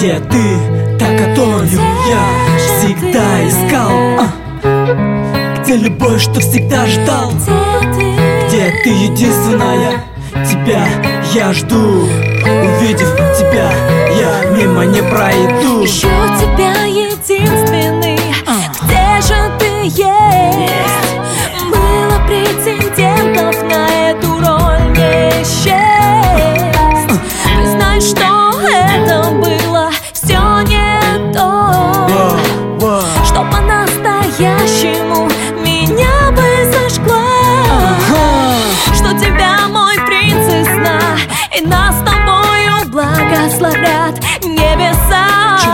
Где ты, та, которую я всегда искал? Где любовь, что всегда ждал? Где ты единственная? Тебя я жду. Увидев тебя, я мимо не пройду. Ищу тебя единственный. Где же ты есть? Было претендентов на эту роль не счесть. Признай, что это было все не то, что по-настоящему меня бы зажгла. Что тебя, мой принц из сна, и нас с тобою благословят небеса.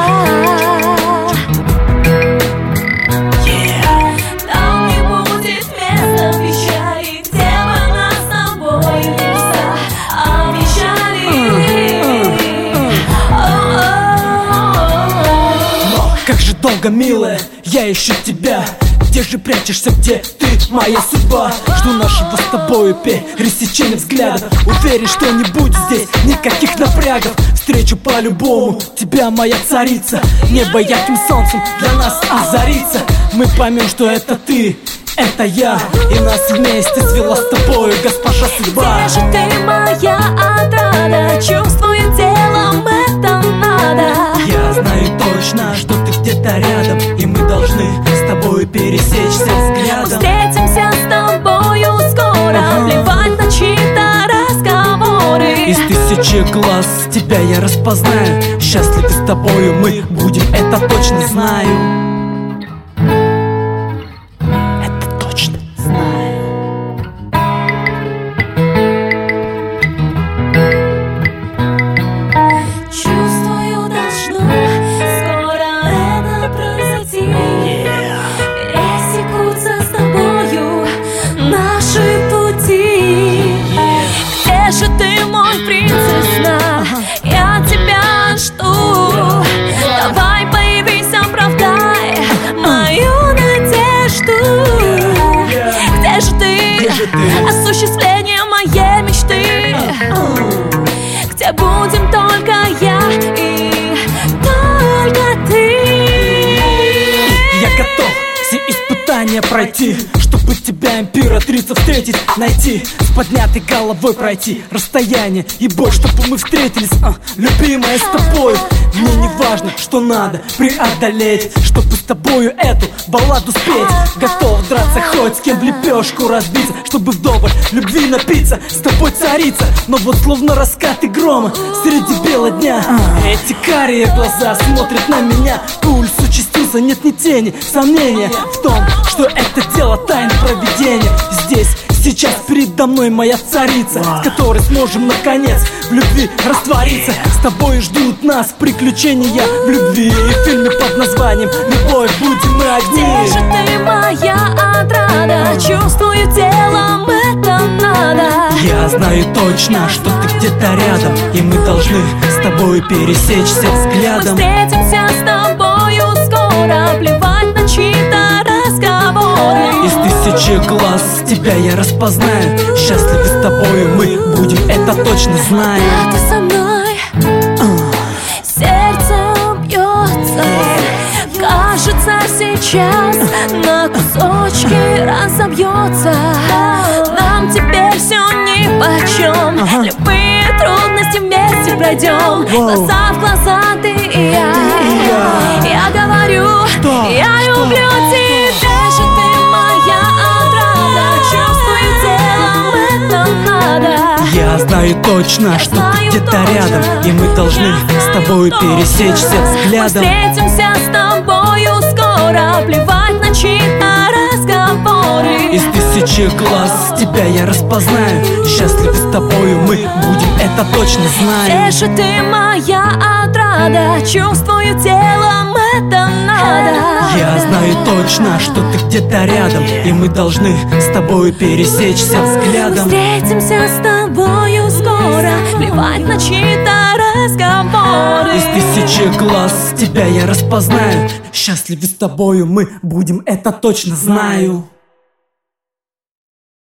Там не будет места в печали, где бы нас с тобою небеса обещали. Но как же долго, милая, я ищу тебя. Где же прячешься, где ты, моя судьба? Жду нашего с тобою пересечения взглядов. Уверен, что не будет здесь никаких напрягов. Встречу по-любому тебя, моя царица. Небо ярким солнцем для нас озарится. Мы поймем, что это ты, это я, и нас вместе свела с тобою госпожа судьба. Где же ты, моя отрада? Чувствую телом, это надо. Я знаю точно, что ты где-то рядом, и мы должны с тобой пересечься взглядом. Встретимся с тобою скоро, плевать на чьи-то разговоры. Из тысячи глаз тебя я распознаю. Счастливы с тобою мы будем, это точно знаю. Это точно знаю. Чувствую, должно скоро это произойти. Пересекутся с тобою наши пути. Где же ты, мой принц из сна? Я тебя жду. Давай появись, оправдай мою надежду. Где же ты? Осуществление моей мечты. Где будем только я и только ты. Я готов все испытания пройти, чтобы тебя, императрица, встретить, найти. С поднятой головой пройти расстояние и боль, чтобы мы встретились, любимая, с тобой. Мне не важно, что надо преодолеть, чтобы с тобою эту балладу спеть. Готов драться хоть с кем в лепешку разбиться, чтобы вдоволь любви напиться, с тобой царица. Но вот словно раскаты грома среди бела дня, эти карие глаза смотрят на меня. Пульс участился, нет ни тени сомнения в том, что это дело тайны провидения. Здесь, сейчас передо мной моя царица, с которой сможем наконец в любви раствориться. С тобой ждут нас приключения в любви, и в фильме под названием «Любовь, будем мы одни». Где же ты, моя отрада? Чувствую телом, это надо. Я знаю точно, что ты где-то рядом, и мы должны с тобой пересечься взглядом. Мы встретимся с тобою скоро, плевать на чьи-то разговоры. Из тысячи глаз тебя я распознаю. Счастливы с тобою мы будем, это точно знаю. Ты со мной, сердце бьется. Кажется, сейчас на кусочки разобьется. Нам теперь все нипочем. Любые трудности вместе пройдем. Глаза в глаза ты и я. Я говорю, я люблю тебя. Же ты моя отрада. Чувствую телом, это надо. Я знаю точно, что ты где-то рядом, и мы должны с тобой пересечься взглядом. Мы встретимся с тобою скоро, плевать на чьи-то разговоры. Из тысячи глаз тебя я распознаю. Счастливы с тобою мы будем, это точно знаю. Где же ты, моя отрада? Чувствую телом, это надо. Я знаю точно, что ты где-то рядом, и мы должны с тобой пересечься взглядом. Мы встретимся с тобою скоро, плевать на чьи-то разговоры. Из тысячи глаз тебя я распознаю. Счастливы с тобою мы будем, это точно знаю.